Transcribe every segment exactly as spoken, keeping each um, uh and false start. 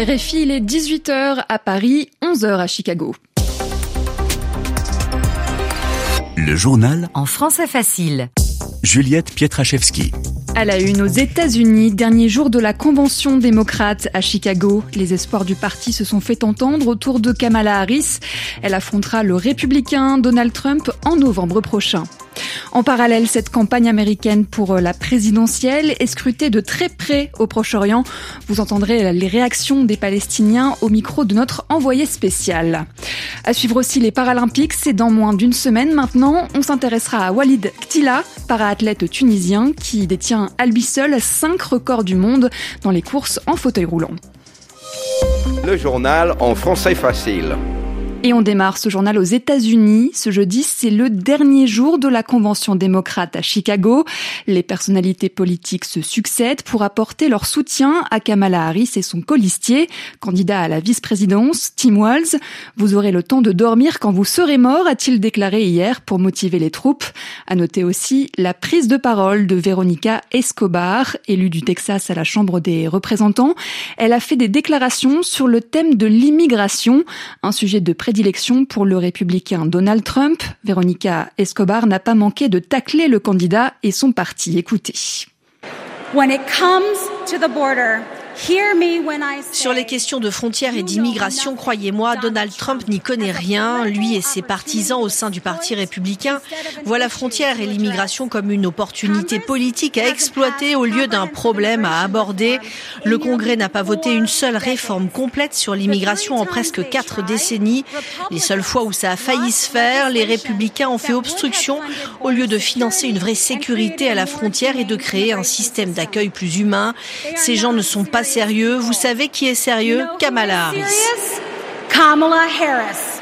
R F I, il est dix-huit heures à Paris, onze heures à Chicago. Le journal en français facile. Juliette Pietraszewski. À la une, aux États-Unis, dernier jour de la convention démocrate à Chicago. Les espoirs du parti se sont fait entendre autour de Kamala Harris. Elle affrontera le républicain Donald Trump en novembre prochain. En parallèle, cette campagne américaine pour la présidentielle est scrutée de très près au Proche-Orient. Vous entendrez les réactions des Palestiniens au micro de notre envoyé spécial. À suivre aussi les Paralympiques, c'est dans moins d'une semaine maintenant. On s'intéressera à Walid Ktila, para-athlète tunisien qui détient à lui seul cinq records du monde dans les courses en fauteuil roulant. Le journal en français facile. Et on démarre ce journal aux États-Unis. Ce jeudi, c'est le dernier jour de la convention démocrate à Chicago. Les personnalités politiques se succèdent pour apporter leur soutien à Kamala Harris et son colistier, candidat à la vice-présidence, Tim Walz. Vous aurez le temps de dormir quand vous serez mort, a-t-il déclaré hier pour motiver les troupes. À noter aussi la prise de parole de Veronica Escobar, élue du Texas à la Chambre des représentants. Elle a fait des déclarations sur le thème de l'immigration, un sujet de prédilection pour le républicain Donald Trump. Veronica Escobar n'a pas manqué de tacler le candidat et son parti. Écoutez. When it comes to the border, hear me when I say... Sur les questions de frontières et d'immigration, croyez-moi, Donald Trump n'y connaît rien. Lui et ses partisans au sein du Parti républicain voient la frontière et l'immigration comme une opportunité politique à exploiter au lieu d'un problème à aborder. Le Congrès n'a pas voté une seule réforme complète sur l'immigration en presque quatre décennies. Les seules fois où ça a failli se faire, les républicains ont fait obstruction au lieu de financer une vraie sécurité à la frontière et de créer un système d'accueil plus humain. Ces gens ne sont pas sérieux. Vous savez qui est sérieux? Kamala Harris. Kamala Harris.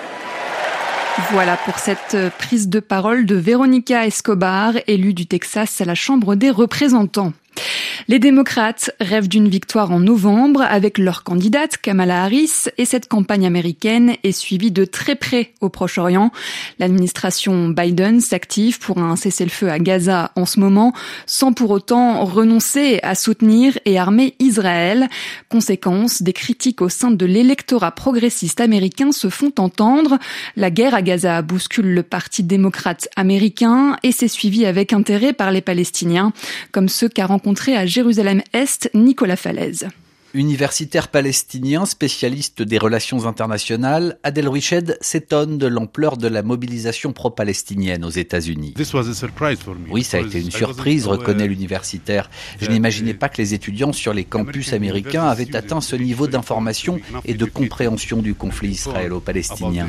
Voilà pour cette prise de parole de Veronica Escobar, élue du Texas à la Chambre des représentants. Les démocrates rêvent d'une victoire en novembre avec leur candidate Kamala Harris et cette campagne américaine est suivie de très près au Proche-Orient. L'administration Biden s'active pour un cessez-le-feu à Gaza en ce moment sans pour autant renoncer à soutenir et armer Israël. Conséquence, des critiques au sein de l'électorat progressiste américain se font entendre. La guerre à Gaza bouscule le parti démocrate américain et c'est suivi avec intérêt par les Palestiniens, comme ceux qu'a rencontré à Jérusalem-Est Nicolas Falaise. Universitaire palestinien, spécialiste des relations internationales, Adel Rouiched s'étonne de l'ampleur de la mobilisation pro-palestinienne aux États-Unis. Oui, ça a été une surprise, reconnaît l'universitaire. Je n'imaginais pas que les étudiants sur les campus américains avaient atteint ce niveau d'information et de compréhension du conflit israélo-palestinien.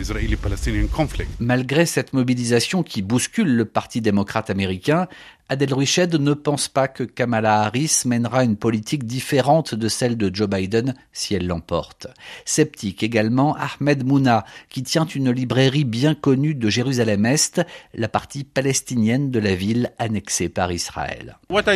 Malgré cette mobilisation qui bouscule le Parti démocrate américain, Adel Rouiched ne pense pas que Kamala Harris mènera une politique différente de celle de Joe Biden si elle l'emporte. Sceptique également Ahmed Mouna, qui tient une librairie bien connue de Jérusalem-Est, la partie palestinienne de la ville annexée par Israël.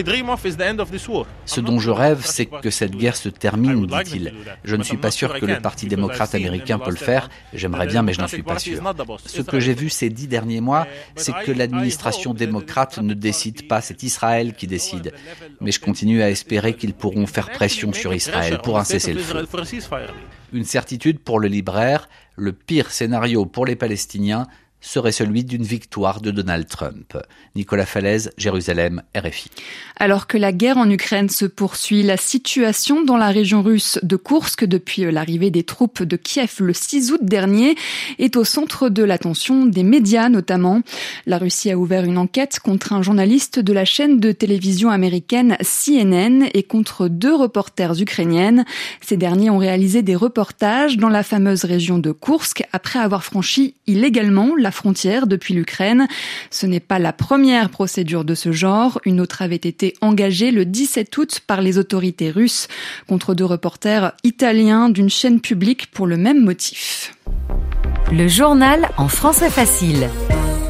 Ce dont je rêve, c'est que cette guerre se termine, dit-il. Je ne suis pas sûr que le Parti démocrate américain peut le faire. J'aimerais bien, mais je n'en suis pas sûr. Ce que j'ai vu ces dix derniers mois, c'est que l'administration démocrate ne décide pas, c'est Israël qui décide. Mais je continue à espérer qu'ils pourront faire pression sur Israël pour un cessez-le-feu. Une certitude pour le libraire, le pire scénario pour les Palestiniens serait celui d'une victoire de Donald Trump. Nicolas Falaise, Jérusalem, R F I. Alors que la guerre en Ukraine se poursuit, la situation dans la région russe de Koursk depuis l'arrivée des troupes de Kiev le six août dernier est au centre de l'attention des médias notamment. La Russie a ouvert une enquête contre un journaliste de la chaîne de télévision américaine C N N et contre deux reporters ukrainiennes. Ces derniers ont réalisé des reportages dans la fameuse région de Koursk après avoir franchi illégalement la frontière depuis l'Ukraine. Ce n'est pas la première procédure de ce genre. Une autre avait été engagée le dix-sept août par les autorités russes contre deux reporters italiens d'une chaîne publique pour le même motif. Le journal en français facile.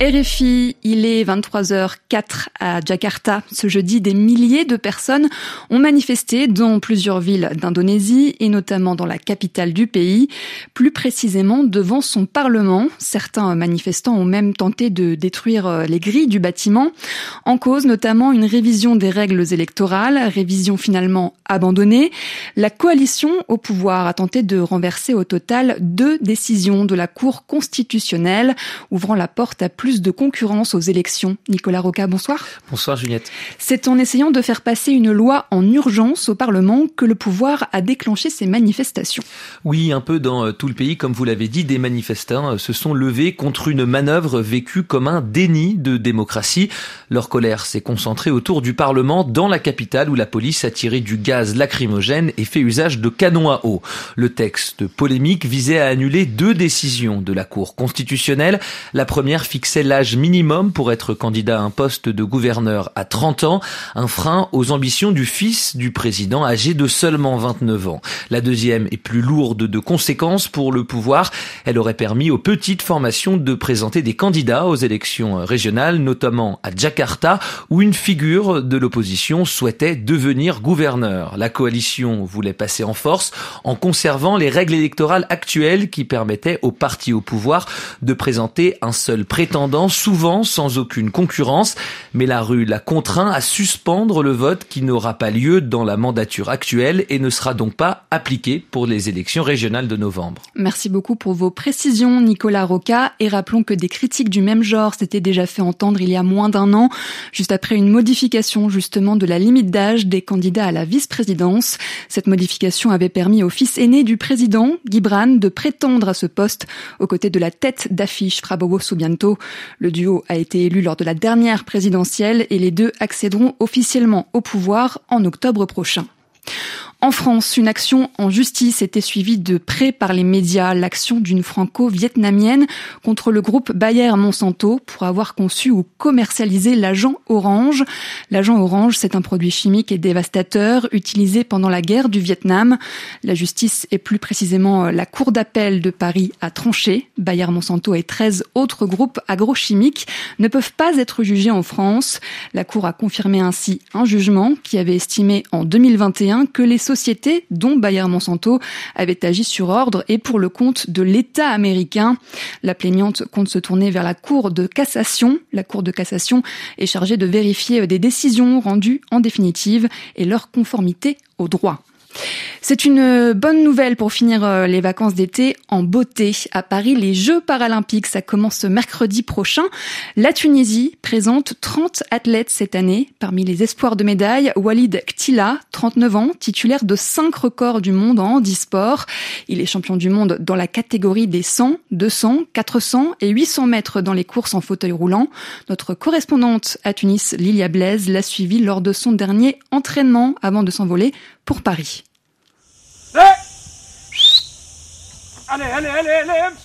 R F I, il est vingt-trois heures zéro quatre à Jakarta. Ce jeudi, des milliers de personnes ont manifesté dans plusieurs villes d'Indonésie et notamment dans la capitale du pays, plus précisément devant son parlement. Certains manifestants ont même tenté de détruire les grilles du bâtiment. En cause notamment une révision des règles électorales, révision finalement abandonnée. La coalition au pouvoir a tenté de renverser au total deux décisions de la Cour constitutionnelle, ouvrant la porte à plus de concurrence aux élections. Nicolas Roca, bonsoir. Bonsoir Juliette. C'est en essayant de faire passer une loi en urgence au Parlement que le pouvoir a déclenché ces manifestations. Oui, un peu dans tout le pays, comme vous l'avez dit, des manifestants se sont levés contre une manœuvre vécue comme un déni de démocratie. Leur colère s'est concentrée autour du Parlement dans la capitale où la police a tiré du gaz lacrymogène et fait usage de canons à eau. Le texte polémique visait à annuler deux décisions de la Cour constitutionnelle. La première fixait l'âge minimum pour être candidat à un poste de gouverneur à trente ans, un frein aux ambitions du fils du président âgé de seulement vingt-neuf ans. La deuxième est plus lourde de conséquences pour le pouvoir. Elle aurait permis aux petites formations de présenter des candidats aux élections régionales, notamment à Jakarta, où une figure de l'opposition souhaitait devenir gouverneur. La coalition voulait passer en force en conservant les règles électorales actuelles qui permettaient aux partis au pouvoir de présenter un seul prétendant, souvent sans aucune concurrence. Mais la rue l'a contraint à suspendre le vote qui n'aura pas lieu dans la mandature actuelle et ne sera donc pas appliqué pour les élections régionales de novembre. Merci beaucoup pour vos précisions, Nicolas Roca. Et rappelons que des critiques du même genre s'étaient déjà fait entendre il y a moins d'un an, juste après une modification justement de la limite d'âge des candidats à la vice-présidence. Cette modification avait permis au fils aîné du président, Gibran, de prétendre à ce poste aux côtés de la tête d'affiche Prabowo Subianto. Le duo a été élu lors de la dernière présidentielle et les deux accéderont officiellement au pouvoir en octobre prochain. En France, une action en justice était suivie de près par les médias, l'action d'une franco-vietnamienne contre le groupe Bayer-Monsanto pour avoir conçu ou commercialisé l'agent orange. L'agent orange, c'est un produit chimique et dévastateur utilisé pendant la guerre du Vietnam. La justice, et plus précisément la Cour d'appel de Paris, a tranché. Bayer-Monsanto et treize autres groupes agrochimiques ne peuvent pas être jugés en France. La Cour a confirmé ainsi un jugement qui avait estimé en deux mille vingt et un que les sociétés dont Bayer-Monsanto avait agi sur ordre et pour le compte de l'État américain. La plaignante compte se tourner vers la Cour de cassation. La Cour de cassation est chargée de vérifier des décisions rendues en définitive et leur conformité au droit. C'est une bonne nouvelle pour finir les vacances d'été en beauté. À Paris, les Jeux paralympiques, ça commence mercredi prochain. La Tunisie présente trente athlètes cette année. Parmi les espoirs de médaille, Walid Ktila, trente-neuf ans, titulaire de cinq records du monde en handisport. Il est champion du monde dans la catégorie des cent, deux cents, quatre cents et huit cents mètres dans les courses en fauteuil roulant. Notre correspondante à Tunis, Lilia Blaise, l'a suivi lors de son dernier entraînement avant de s'envoler pour Paris. Allez, allez, allez, allez.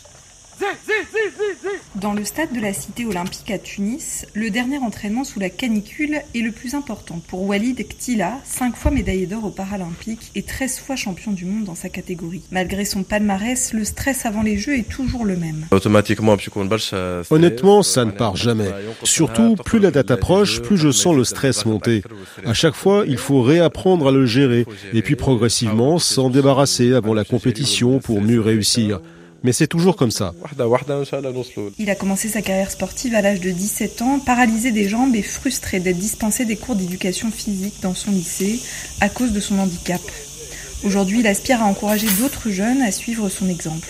Dans le stade de la Cité olympique à Tunis, le dernier entraînement sous la canicule est le plus important pour Walid Ktila, cinq fois médaillé d'or aux Paralympiques et treize fois champion du monde dans sa catégorie. Malgré son palmarès, le stress avant les Jeux est toujours le même. Honnêtement, ça ne part jamais. Surtout, plus la date approche, plus je sens le stress monter. À chaque fois, il faut réapprendre à le gérer et puis progressivement s'en débarrasser avant la compétition pour mieux réussir. Mais c'est toujours comme ça. Il a commencé sa carrière sportive à l'âge de dix-sept ans, paralysé des jambes et frustré d'être dispensé des cours d'éducation physique dans son lycée à cause de son handicap. Aujourd'hui, il aspire à encourager d'autres jeunes à suivre son exemple.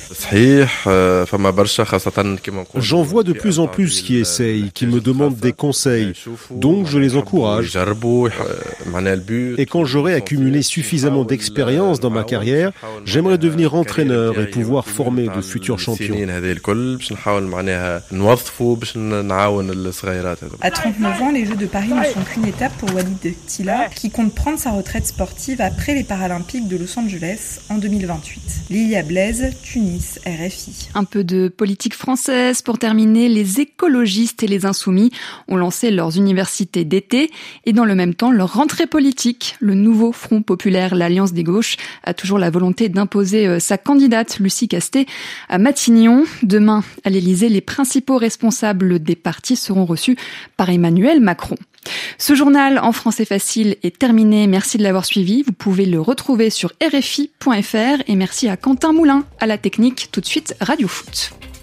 J'en vois de plus en plus qui essayent, qui me demandent des conseils. Donc, je les encourage. Et quand j'aurai accumulé suffisamment d'expérience dans ma carrière, j'aimerais devenir entraîneur et pouvoir former de futurs champions. À trente-neuf ans, les Jeux de Paris ne sont qu'une étape pour Walid Ktila, qui compte prendre sa retraite sportive après les Paralympiques de Los Angeles en deux mille vingt-huit. Lilia Blaise, Tunis, R F I. Un peu de politique française pour terminer. Les écologistes et les insoumis ont lancé leurs universités d'été et dans le même temps leur rentrée politique. Le nouveau Front populaire, l'Alliance des gauches, a toujours la volonté d'imposer sa candidate, Lucie Castet, à Matignon. Demain, à l'Élysée, les principaux responsables des partis seront reçus par Emmanuel Macron. Ce journal en français facile est terminé. Merci de l'avoir suivi. Vous pouvez le retrouver sur R F I point F R et merci à Quentin Moulin à la technique. Tout de suite, Radio Foot.